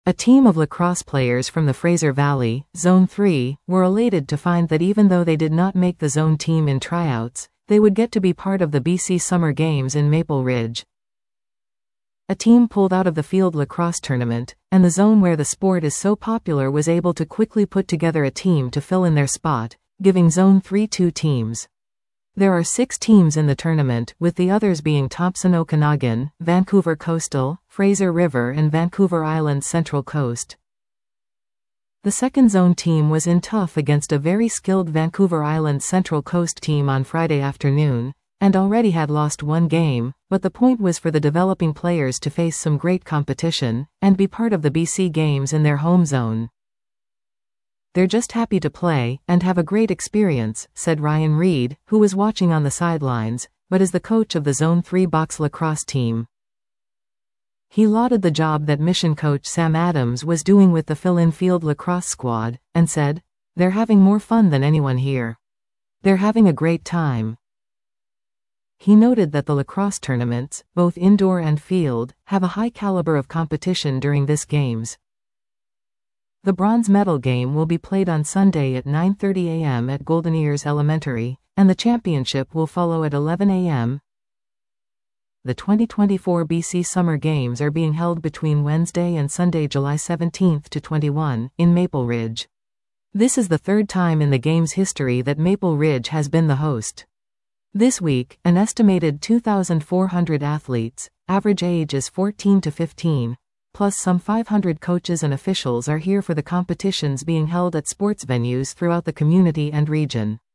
A team of lacrosse players from the Fraser Valley, Zone 3, were elated to find that even though they did not make the zone team in tryouts, they would get to be part of the BC Summer Games in Maple Ridge. A team pulled out of the field lacrosse tournament, and the zone where the sport is so popular was able to quickly put together a team to fill in their spot, giving Zone 3 2 teams. There are 6 teams in the tournament, with the others being Thompson-Okanagan, Vancouver Coastal, Fraser River and Vancouver Island Central Coast. The second zone team was in tough against a very skilled Vancouver Island Central Coast team on Friday afternoon, and already had lost one game, but the point was for the developing players to face some great competition, and be part of the BC Games in their home zone. "They're just happy to play, and have a great experience," said Ryan Reed, who was watching on the sidelines, but is the coach of the Zone 3 box lacrosse team. He lauded the job that mission coach Sam Adams was doing with the fill-in field lacrosse squad, and said, "They're having more fun than anyone here. They're having a great time." He noted that the lacrosse tournaments, both indoor and field, have a high caliber of competition during this games. The bronze medal game will be played on Sunday at 9:30 a.m. at Golden Ears Elementary, and the championship will follow at 11 a.m. The 2024 BC Summer Games are being held between Wednesday and Sunday, July 17 to 21, in Maple Ridge. This is the third time in the Games' history that Maple Ridge has been the host. This week, an estimated 2,400 athletes, average age is 14 to 15, plus some 500 coaches and officials are here for the competitions being held at sports venues throughout the community and region.